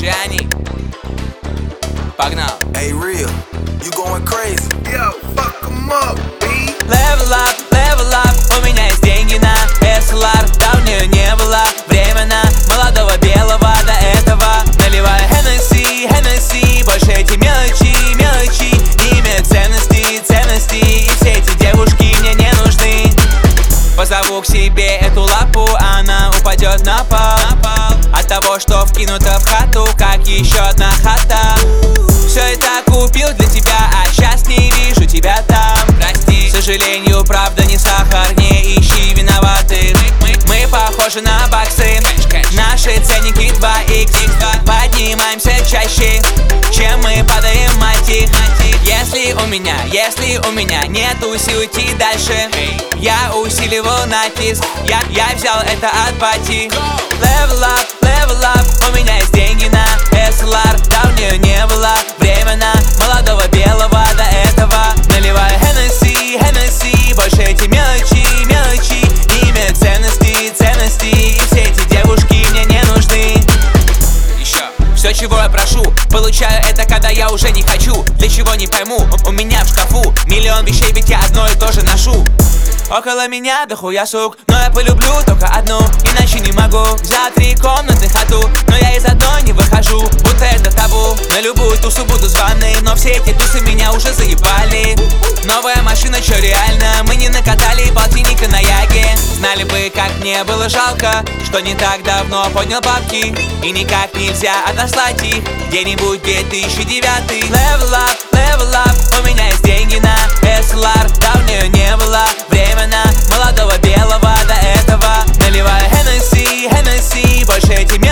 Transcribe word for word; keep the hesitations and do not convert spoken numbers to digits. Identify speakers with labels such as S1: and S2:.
S1: Джани. Погнал.
S2: Hey, real, you going crazy? Yo, fuck 'em up, B.
S1: Level up, level up, у меня есть деньги на эс эл ар. Давнее не было временно молодого белого до этого. Наливаю Hennessy, Hennessy, больше эти мелочи, мелочи не имеют ценности, ценности. И все эти девушки мне не нужны. Позову к себе эту лапу, она упадет на пол, на пол от того, что вкинута в хату, как еще одна хата. Все это купил для тебя, а сейчас не вижу тебя там. Прости, к сожалению, правда не сахар, не ищи виноватых. Мы, мы, мы похожи на баксы, наши ценники два икс. Поднимаемся чаще, чем мы падаем, мать их. Если у меня, если у меня нету сил идти дальше, я усиливал натиск, я, я взял это от бати. Level up, level up, у меня есть деньги на эс эл ар. Давнее не было временно молодого белого до этого. Наливаю Hennessy, Hennessy, больше эти мелочи, мелочи не имеют ценности, ценности. И все эти девушки мне не нужны. Еще все, чего я прошу, получаю это, когда я уже не хочу. Для чего не пойму, у, у меня в шкафу миллион вещей, ведь я одно и то же ношу. Около меня дохуя сук, но я полюблю только одну, иначе не могу. Взял три комнаты хату, но я из одной не выхожу, будто это табу. На любую тусу буду званый, но все эти тусы меня уже заебали. Новая машина, чё реально, мы не накатали полтинника на яге. Знали бы, как мне было жалко, что не так давно поднял бабки, и никак нельзя отослать их где-нибудь две тысячи девятый. Level up, level up, у меня есть деньги на эс эл ар. Давнее не было временно молодого белого до этого. Наливаю Hennessy, Hennessy, больше эти